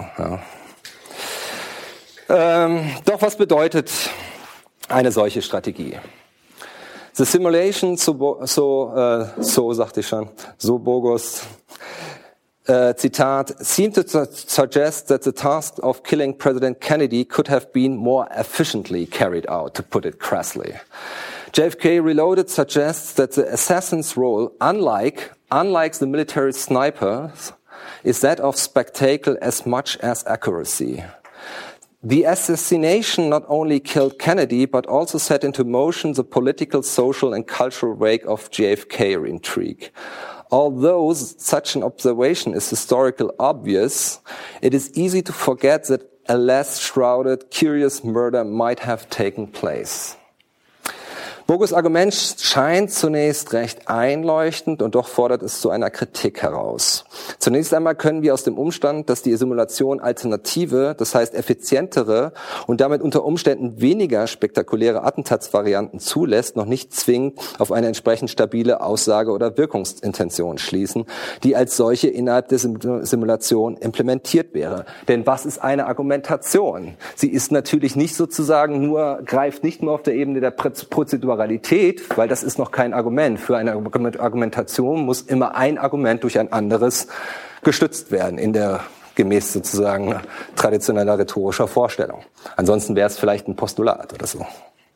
Ja. Doch was bedeutet eine solche Strategie? The simulation, so sagte ich schon, so Bogus, Zitat, seemed to suggest that the task of killing President Kennedy could have been more efficiently carried out, to put it crassly. JFK Reloaded suggests that the assassin's role, unlike the military snipers, is that of spectacle as much as accuracy. The assassination not only killed Kennedy, but also set into motion the political, social, and cultural wake of JFK intrigue. Although such an observation is historically obvious, it is easy to forget that a less shrouded, curious murder might have taken place. Bogus' Argument scheint zunächst recht einleuchtend und doch fordert es zu einer Kritik heraus. Zunächst einmal können wir aus dem Umstand, dass die Simulation alternative, das heißt effizientere und damit unter Umständen weniger spektakuläre Attentatsvarianten zulässt, noch nicht zwingend auf eine entsprechend stabile Aussage oder Wirkungsintention schließen, die als solche innerhalb der Simulation implementiert wäre. Denn was ist eine Argumentation? Sie ist natürlich nicht sozusagen greift nicht nur auf der Ebene der Prozeduralität, weil das ist noch kein Argument. Für eine Argumentation muss immer ein Argument durch ein anderes gestützt werden, gemäß sozusagen traditioneller rhetorischer Vorstellung. Ansonsten wäre es vielleicht ein Postulat oder so.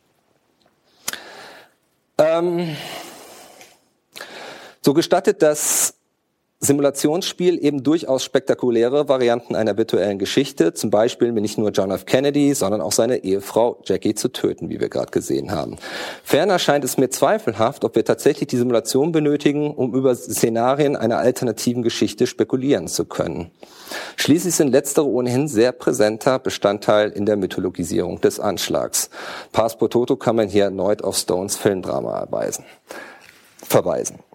So gestattet das Simulationsspiel eben durchaus spektakuläre Varianten einer virtuellen Geschichte, zum Beispiel nicht nur John F. Kennedy, sondern auch seine Ehefrau Jackie zu töten, wie wir gerade gesehen haben. Ferner scheint es mir zweifelhaft, ob wir tatsächlich die Simulation benötigen, um über Szenarien einer alternativen Geschichte spekulieren zu können. Schließlich sind letztere ohnehin sehr präsenter Bestandteil in der Mythologisierung des Anschlags. Pars pro toto kann man hier erneut auf Stones Filmdrama verweisen.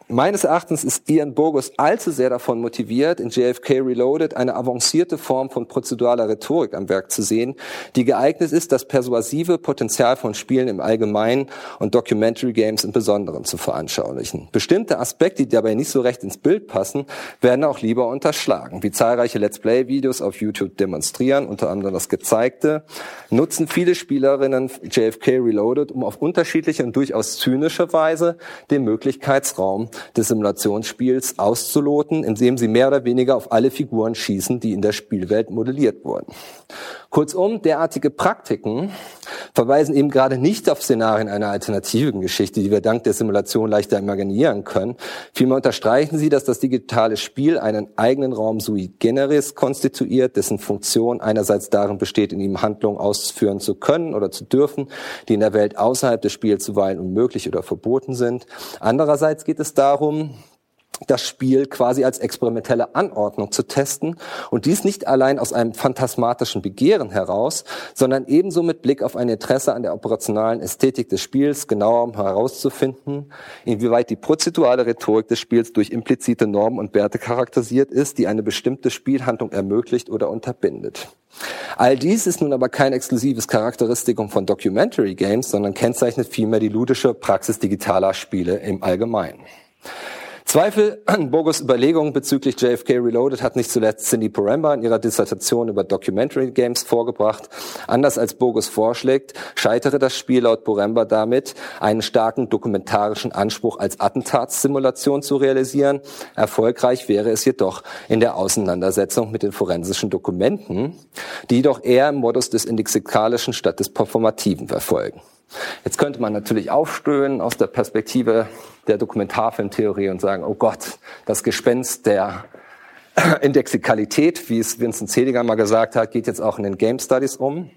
Meines Erachtens ist Ian Bogost allzu sehr davon motiviert, in JFK Reloaded eine avancierte Form von prozeduraler Rhetorik am Werk zu sehen, die geeignet ist, das persuasive Potenzial von Spielen im Allgemeinen und Documentary Games im Besonderen zu veranschaulichen. Bestimmte Aspekte, die dabei nicht so recht ins Bild passen, werden auch lieber unterschlagen. Wie zahlreiche Let's Play-Videos auf YouTube demonstrieren, unter anderem das gezeigte, nutzen viele Spielerinnen JFK Reloaded, um auf unterschiedliche und durchaus zynische Weise den Möglichkeitsraum des Simulationsspiels auszuloten, indem sie mehr oder weniger auf alle Figuren schießen, die in der Spielwelt modelliert wurden. Kurzum, derartige Praktiken verweisen eben gerade nicht auf Szenarien einer alternativen Geschichte, die wir dank der Simulation leichter imaginieren können. Vielmehr unterstreichen sie, dass das digitale Spiel einen eigenen Raum sui generis konstituiert, dessen Funktion einerseits darin besteht, in ihm Handlungen ausführen zu können oder zu dürfen, die in der Welt außerhalb des Spiels zuweilen unmöglich oder verboten sind. Andererseits geht es darum, das Spiel quasi als experimentelle Anordnung zu testen und dies nicht allein aus einem phantasmatischen Begehren heraus, sondern ebenso mit Blick auf ein Interesse an der operationalen Ästhetik des Spiels, genauer um herauszufinden, inwieweit die prozedurale Rhetorik des Spiels durch implizite Normen und Werte charakterisiert ist, die eine bestimmte Spielhandlung ermöglicht oder unterbindet. All dies ist nun aber kein exklusives Charakteristikum von Documentary Games, sondern kennzeichnet vielmehr die ludische Praxis digitaler Spiele im Allgemeinen. Zweifel an Bogosts Überlegungen bezüglich JFK Reloaded hat nicht zuletzt Cindy Poremba in ihrer Dissertation über Documentary Games vorgebracht. Anders als Bogost vorschlägt, scheitere das Spiel laut Poremba damit, einen starken dokumentarischen Anspruch als Attentatssimulation zu realisieren. Erfolgreich wäre es jedoch in der Auseinandersetzung mit den forensischen Dokumenten, die jedoch eher im Modus des Indexikalischen statt des Performativen verfolgen. Jetzt könnte man natürlich aufstöhnen aus der Perspektive der Dokumentarfilmtheorie und sagen, oh Gott, das Gespenst der Indexikalität, wie es Vincent Seliger mal gesagt hat, geht jetzt auch in den Game Studies um.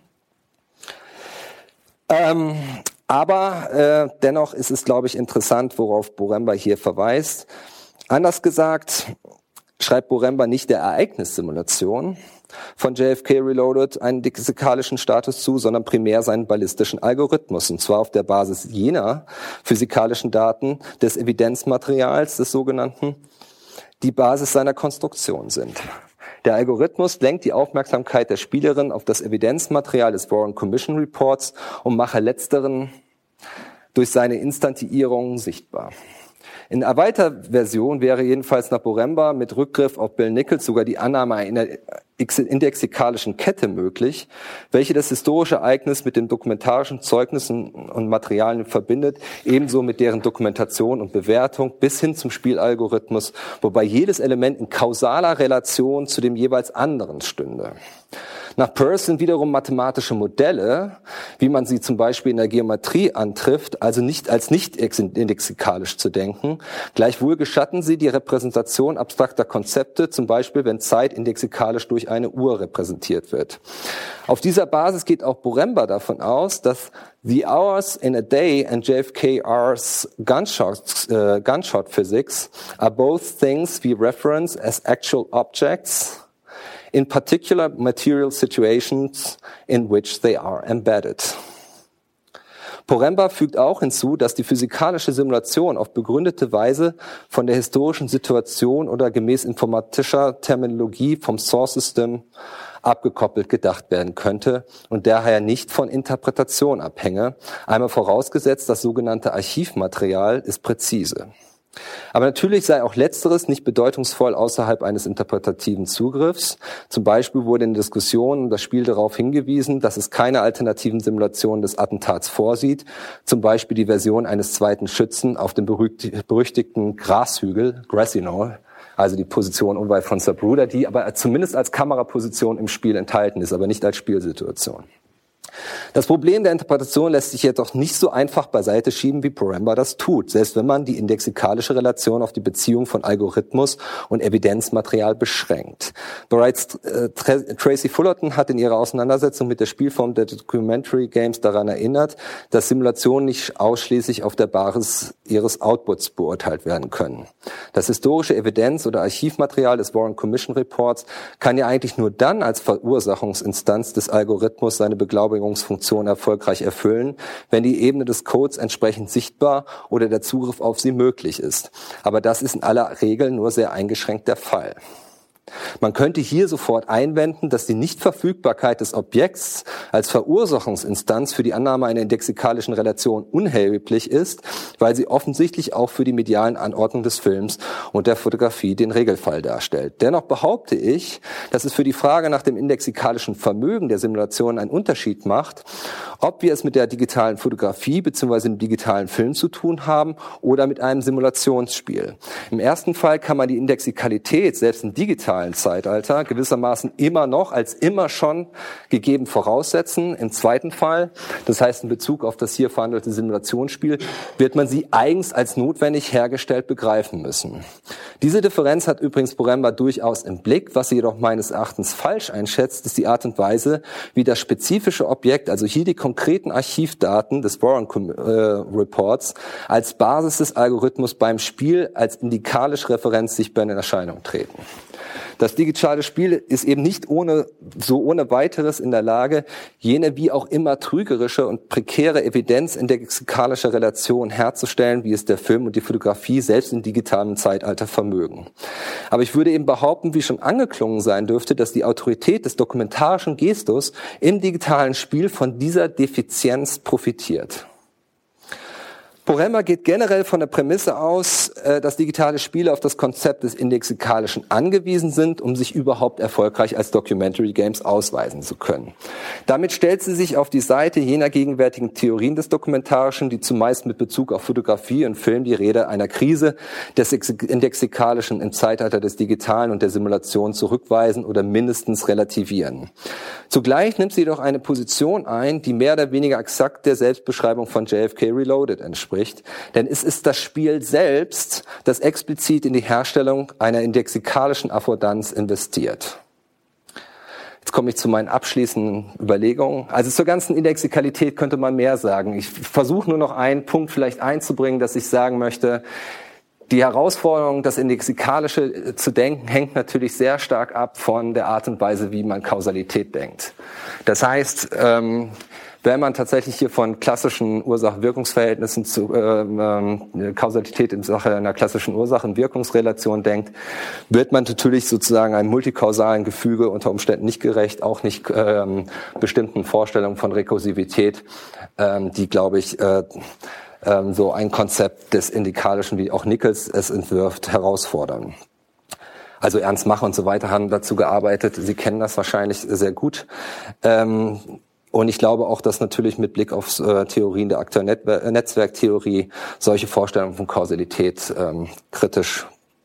Aber dennoch ist es, glaube ich, interessant, worauf Poremba hier verweist. Anders gesagt, schreibt Poremba nicht der Ereignissimulation von JFK Reloaded einen dixikalischen Status zu, sondern primär seinen ballistischen Algorithmus, und zwar auf der Basis jener physikalischen Daten des Evidenzmaterials, des sogenannten, die Basis seiner Konstruktion sind. Der Algorithmus lenkt die Aufmerksamkeit der Spielerin auf das Evidenzmaterial des Warren Commission Reports und mache letzteren durch seine Instantiierung sichtbar. In erweiterter Version wäre jedenfalls nach Poremba mit Rückgriff auf Bill Nichols sogar die Annahme einer indexikalischen Kette möglich, welche das historische Ereignis mit den dokumentarischen Zeugnissen und Materialien verbindet, ebenso mit deren Dokumentation und Bewertung bis hin zum Spielalgorithmus, wobei jedes Element in kausaler Relation zu dem jeweils anderen stünde. Nach Peirce sind wiederum mathematische Modelle, wie man sie zum Beispiel in der Geometrie antrifft, also nicht als nicht indexikalisch zu denken. Gleichwohl gestatten sie die Repräsentation abstrakter Konzepte, zum Beispiel wenn Zeit indexikalisch durch eine Uhr repräsentiert wird. Auf dieser Basis geht auch Poremba davon aus, dass the hours in a day and JFK's gunshot physics are both things we reference as actual objects in particular material situations in which they are embedded. Poremba fügt auch hinzu, dass die physikalische Simulation auf begründete Weise von der historischen Situation oder gemäß informatischer Terminologie vom Source System abgekoppelt gedacht werden könnte und daher nicht von Interpretation abhänge, einmal vorausgesetzt, das sogenannte Archivmaterial ist präzise. Aber natürlich sei auch Letzteres nicht bedeutungsvoll außerhalb eines interpretativen Zugriffs. Zum Beispiel wurde in Diskussionen das Spiel darauf hingewiesen, dass es keine alternativen Simulationen des Attentats vorsieht. Zum Beispiel die Version eines zweiten Schützen auf dem berüchtigten Grashügel, Grassy Knoll, also die Position unweit von Zapruder, die aber zumindest als Kameraposition im Spiel enthalten ist, aber nicht als Spielsituation. Das Problem der Interpretation lässt sich jedoch nicht so einfach beiseite schieben, wie Poremba das tut, selbst wenn man die indexikalische Relation auf die Beziehung von Algorithmus und Evidenzmaterial beschränkt. Bereits Tracy Fullerton hat in ihrer Auseinandersetzung mit der Spielform der Documentary Games daran erinnert, dass Simulationen nicht ausschließlich auf der Basis ihres Outputs beurteilt werden können. Das historische Evidenz- oder Archivmaterial des Warren Commission Reports kann ja eigentlich nur dann als Verursachungsinstanz des Algorithmus seine Beglaubigung Beschleunigungsfunktion erfolgreich erfüllen, wenn die Ebene des Codes entsprechend sichtbar oder der Zugriff auf sie möglich ist. Aber das ist in aller Regel nur sehr eingeschränkt der Fall. Man könnte hier sofort einwenden, dass die Nichtverfügbarkeit des Objekts als Verursachungsinstanz für die Annahme einer indexikalischen Relation unerheblich ist, weil sie offensichtlich auch für die medialen Anordnung des Films und der Fotografie den Regelfall darstellt. Dennoch behaupte ich, dass es für die Frage nach dem indexikalischen Vermögen der Simulation einen Unterschied macht, ob wir es mit der digitalen Fotografie bzw. dem digitalen Film zu tun haben oder mit einem Simulationsspiel. Im ersten Fall kann man die Indexikalität selbst im digitalen Zeitalter gewissermaßen immer noch als immer schon gegeben voraussetzen. Im zweiten Fall, das heißt in Bezug auf das hier verhandelte Simulationsspiel, wird man sie eigens als notwendig hergestellt begreifen müssen. Diese Differenz hat übrigens Poremba durchaus im Blick. Was sie jedoch meines Erachtens falsch einschätzt, ist die Art und Weise, wie das spezifische Objekt, also hier die konkreten Archivdaten des Warren Reports, als Basis des Algorithmus beim Spiel als indikalische Referenz sichtbar in Erscheinung treten. Das digitale Spiel ist eben nicht ohne weiteres in der Lage, jene wie auch immer trügerische und prekäre Evidenz indexikalischer Relation herzustellen, wie es der Film und die Fotografie selbst im digitalen Zeitalter vermögen. Aber ich würde eben behaupten, wie schon angeklungen sein dürfte, dass die Autorität des dokumentarischen Gestus im digitalen Spiel von dieser Defizienz profitiert. Poremba geht generell von der Prämisse aus, dass digitale Spiele auf das Konzept des Indexikalischen angewiesen sind, um sich überhaupt erfolgreich als Documentary Games ausweisen zu können. Damit stellt sie sich auf die Seite jener gegenwärtigen Theorien des Dokumentarischen, die zumeist mit Bezug auf Fotografie und Film die Rede einer Krise des Indexikalischen im Zeitalter des Digitalen und der Simulation zurückweisen oder mindestens relativieren. Zugleich nimmt sie jedoch eine Position ein, die mehr oder weniger exakt der Selbstbeschreibung von JFK Reloaded entspricht. Denn es ist das Spiel selbst, das explizit in die Herstellung einer indexikalischen Affordanz investiert. Jetzt komme ich zu meinen abschließenden Überlegungen. Also zur ganzen Indexikalität könnte man mehr sagen. Ich versuche nur noch einen Punkt vielleicht einzubringen, dass ich sagen möchte, die Herausforderung, das Indexikalische zu denken, hängt natürlich sehr stark ab von der Art und Weise, wie man Kausalität denkt. Das heißt, wenn man tatsächlich hier von klassischen Ursache-Wirkungsverhältnissen zu Kausalität in Sache einer klassischen Ursachen-Wirkungsrelation denkt, wird man natürlich sozusagen einem multikausalen Gefüge unter Umständen nicht gerecht, auch nicht bestimmten Vorstellungen von Rekursivität, die, glaube ich, so ein Konzept des Indikalischen, wie auch Nichols es entwirft, herausfordern. Also Ernst Mach und so weiter haben dazu gearbeitet. Sie kennen das wahrscheinlich sehr gut. Und ich glaube auch, dass natürlich mit Blick auf Theorien der aktuellen Netzwerktheorie solche Vorstellungen von Kausalität kritisch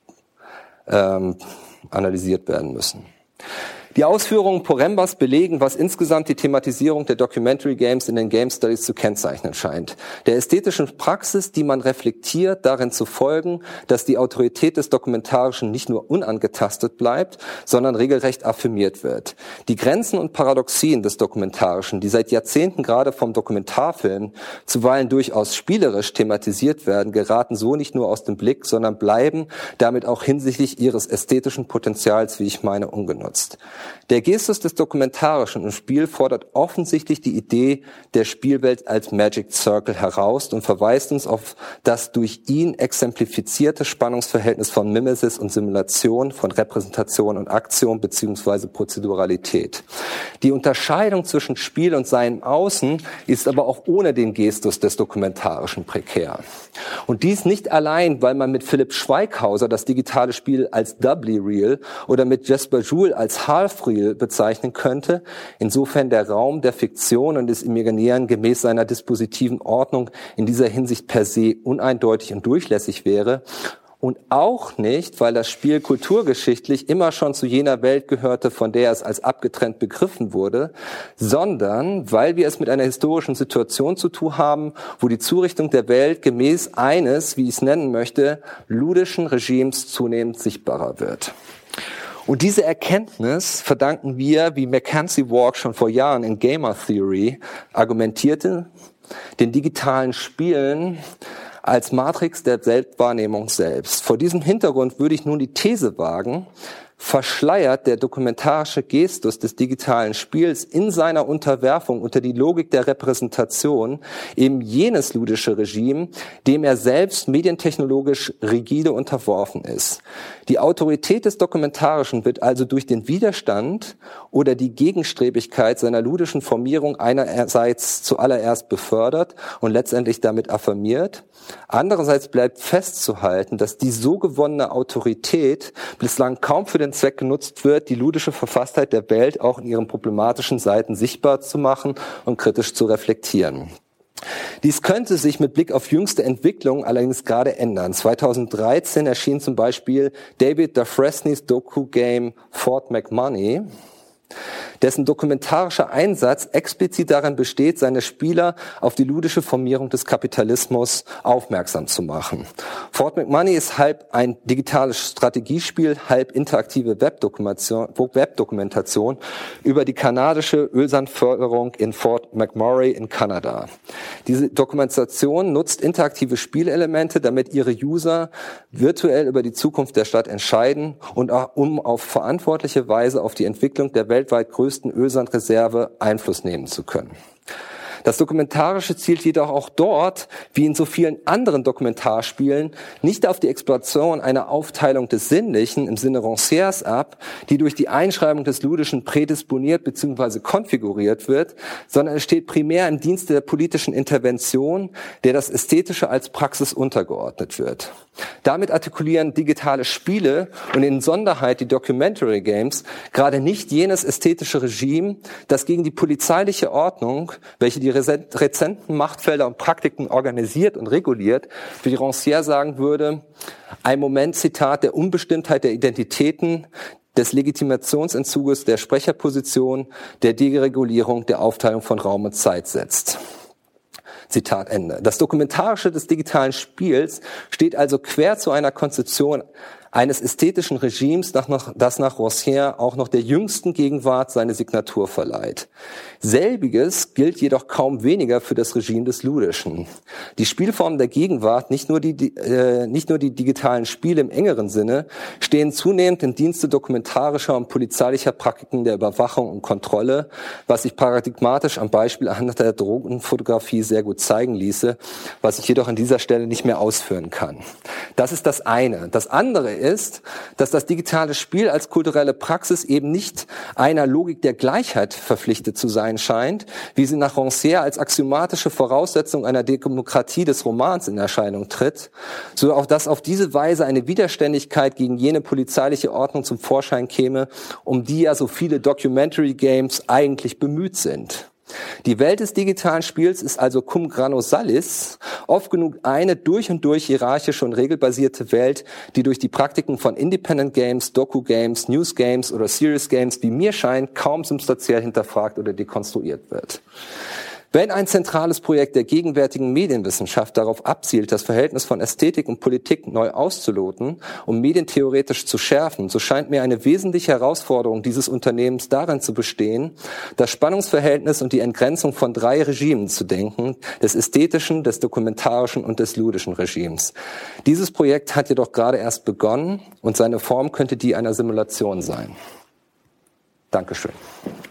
analysiert werden müssen. Die Ausführungen Porembas belegen, was insgesamt die Thematisierung der Documentary Games in den Game Studies zu kennzeichnen scheint. Der ästhetischen Praxis, die man reflektiert, darin zu folgen, dass die Autorität des Dokumentarischen nicht nur unangetastet bleibt, sondern regelrecht affirmiert wird. Die Grenzen und Paradoxien des Dokumentarischen, die seit Jahrzehnten gerade vom Dokumentarfilm zuweilen durchaus spielerisch thematisiert werden, geraten so nicht nur aus dem Blick, sondern bleiben damit auch hinsichtlich ihres ästhetischen Potenzials, wie ich meine, ungenutzt. Der Gestus des Dokumentarischen im Spiel fordert offensichtlich die Idee der Spielwelt als Magic Circle heraus und verweist uns auf das durch ihn exemplifizierte Spannungsverhältnis von Mimesis und Simulation, von Repräsentation und Aktion bzw. Prozeduralität. Die Unterscheidung zwischen Spiel und seinem Außen ist aber auch ohne den Gestus des Dokumentarischen prekär. Und dies nicht allein, weil man mit Philipp Schweighauser das digitale Spiel als doubly real oder mit Jesper Juhl als half real bezeichnen könnte, insofern der Raum der Fiktion und des Imaginären gemäß seiner dispositiven Ordnung in dieser Hinsicht per se uneindeutig und durchlässig wäre, und auch nicht, weil das Spiel kulturgeschichtlich immer schon zu jener Welt gehörte, von der es als abgetrennt begriffen wurde, sondern weil wir es mit einer historischen Situation zu tun haben, wo die Zurichtung der Welt gemäß eines, wie ich es nennen möchte, ludischen Regimes zunehmend sichtbarer wird. Und diese Erkenntnis verdanken wir, wie Mackenzie Walk schon vor Jahren in Gamer Theory argumentierte, den digitalen Spielen als Matrix der Selbstwahrnehmung selbst. Vor diesem Hintergrund würde ich nun die These wagen, verschleiert der dokumentarische Gestus des digitalen Spiels in seiner Unterwerfung unter die Logik der Repräsentation eben jenes ludische Regime, dem er selbst medientechnologisch rigide unterworfen ist. Die Autorität des Dokumentarischen wird also durch den Widerstand oder die Gegenstrebigkeit seiner ludischen Formierung einerseits zuallererst befördert und letztendlich damit affirmiert. Andererseits bleibt festzuhalten, dass die so gewonnene Autorität bislang kaum für den Zweck genutzt wird, die ludische Verfasstheit der Welt auch in ihren problematischen Seiten sichtbar zu machen und kritisch zu reflektieren. Dies könnte sich mit Blick auf jüngste Entwicklungen allerdings gerade ändern. 2013 erschien zum Beispiel David Dufresneys Doku-Game Fort McMoney, dessen dokumentarischer Einsatz explizit darin besteht, seine Spieler auf die ludische Formierung des Kapitalismus aufmerksam zu machen. Fort McMoney ist halb ein digitales Strategiespiel, halb interaktive Webdokumentation über die kanadische Ölsandförderung in Fort McMurray in Kanada. Diese Dokumentation nutzt interaktive Spielelemente, damit ihre User virtuell über die Zukunft der Stadt entscheiden und um auf verantwortliche Weise auf die Entwicklung der weltweit größten Ölsandreserve Einfluss nehmen zu können. Das Dokumentarische zielt jedoch auch dort, wie in so vielen anderen Dokumentarspielen, nicht auf die Exploration einer Aufteilung des Sinnlichen im Sinne Rancières ab, die durch die Einschreibung des Ludischen prädisponiert bzw. konfiguriert wird, sondern es steht primär im Dienste der politischen Intervention, der das Ästhetische als Praxis untergeordnet wird. Damit artikulieren digitale Spiele und in Sonderheit die Documentary Games gerade nicht jenes ästhetische Regime, das gegen die polizeiliche Ordnung, welche die rezenten Machtfelder und Praktiken organisiert und reguliert, wie Rancière sagen würde, ein Moment, Zitat, der Unbestimmtheit der Identitäten, des Legitimationsentzuges der Sprecherposition, der Deregulierung, der Aufteilung von Raum und Zeit setzt. Zitat Ende. Das Dokumentarische des digitalen Spiels steht also quer zu einer Konzeption eines ästhetischen Regimes, das nach Rancière auch noch der jüngsten Gegenwart seine Signatur verleiht. Selbiges gilt jedoch kaum weniger für das Regime des Ludischen. Die Spielformen der Gegenwart, nicht nur die digitalen Spiele im engeren Sinne, stehen zunehmend im Dienste dokumentarischer und polizeilicher Praktiken der Überwachung und Kontrolle, was sich paradigmatisch am Beispiel anhand der Drogenfotografie sehr gut zeigen ließe, was ich jedoch an dieser Stelle nicht mehr ausführen kann. Das ist das eine. Das andere ist, dass das digitale Spiel als kulturelle Praxis eben nicht einer Logik der Gleichheit verpflichtet zu sein scheint, wie sie nach Rancière als axiomatische Voraussetzung einer Demokratie des Romans in Erscheinung tritt, so auch dass auf diese Weise eine Widerständigkeit gegen jene polizeiliche Ordnung zum Vorschein käme, um die ja so viele Documentary Games eigentlich bemüht sind. Die Welt des digitalen Spiels ist also cum grano salis oft genug eine durch und durch hierarchische und regelbasierte Welt, die durch die Praktiken von Independent Games, Doku-Games, News-Games oder Serious-Games, wie mir scheint, kaum substanziell hinterfragt oder dekonstruiert wird. Wenn ein zentrales Projekt der gegenwärtigen Medienwissenschaft darauf abzielt, das Verhältnis von Ästhetik und Politik neu auszuloten, um medientheoretisch zu schärfen, so scheint mir eine wesentliche Herausforderung dieses Unternehmens darin zu bestehen, das Spannungsverhältnis und die Entgrenzung von 3 Regimen zu denken, des ästhetischen, des dokumentarischen und des ludischen Regimes. Dieses Projekt hat jedoch gerade erst begonnen und seine Form könnte die einer Simulation sein. Dankeschön.